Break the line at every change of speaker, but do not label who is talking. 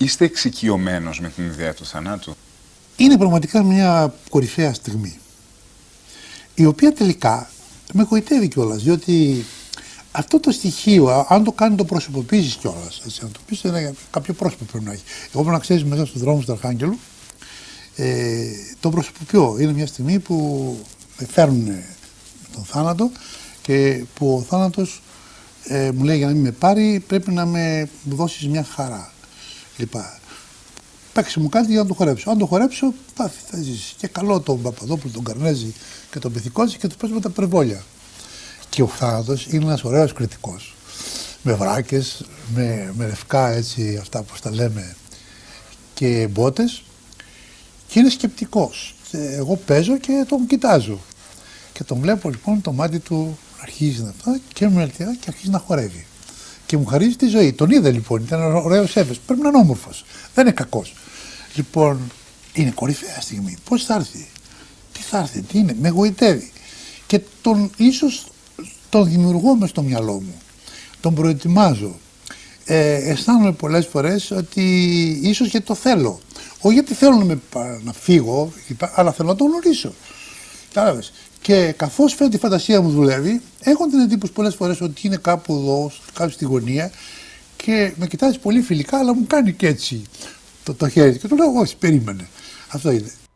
Είστε εξοικειωμένος με την ιδέα του θανάτου?
Είναι πραγματικά μια κορυφαία στιγμή, η οποία τελικά με γοητεύει κιόλας, διότι αυτό το στοιχείο, αν το κάνει, το προσωποποιήσεις κιόλας, αν το πεις, κάποιο πρόσωπο πρέπει να έχει. Εγώ πρέπει να ξέρεις, μέσα στους δρόμους του Αρχάγγελου, το προσωποποιώ. Είναι μια στιγμή που με φέρνουν τον θάνατο και που ο θάνατος μου λέει, για να μην με πάρει πρέπει να μου δώσεις μια χαρά. Λοιπά. Παίξε μου κάτι για να το χορέψω. Αν το χορέψω, πάθη, θα ζήσει. Και καλό τον Παπαδόπουλο, τον Καρνέζη και τον Πυθικότσι και του παίζουμε τα περβόλια. Και ο θάνατος είναι ένας ωραίος κριτικός. Με βράκες, με λευκά έτσι, αυτά που τα λέμε, και μπότες. Και είναι σκεπτικός. Και εγώ παίζω και τον κοιτάζω. Και τον βλέπω λοιπόν, το μάτι του αρχίζει να αυτά και με ελτιά και αρχίζει να χορεύει. Και μου χαρίζει τη ζωή. Τον είδα λοιπόν, ήταν ωραίος έφες. Πρέπει να είναι όμορφος. Δεν είναι κακός. Λοιπόν, είναι κορυφαία στιγμή. Πώς θα έρθει, τι θα έρθει, τι είναι, με γοητεύει. Και ίσως τον δημιουργώ μες στο μυαλό μου. Τον προετοιμάζω. Αισθάνομαι πολλές φορές ότι ίσως και το θέλω. Όχι γιατί θέλω να φύγω, αλλά θέλω να τον γνωρίσω. Κατάλαβες. Και καθώς φαίνεται η φαντασία μου δουλεύει, έχω την εντύπωση πολλές φορές ότι είναι κάπου εδώ, κάπου στη γωνία και με κοιτάζει πολύ φιλικά, αλλά μου κάνει και έτσι το χέρι. Και του λέω, όχι, περίμενε. Αυτό είναι.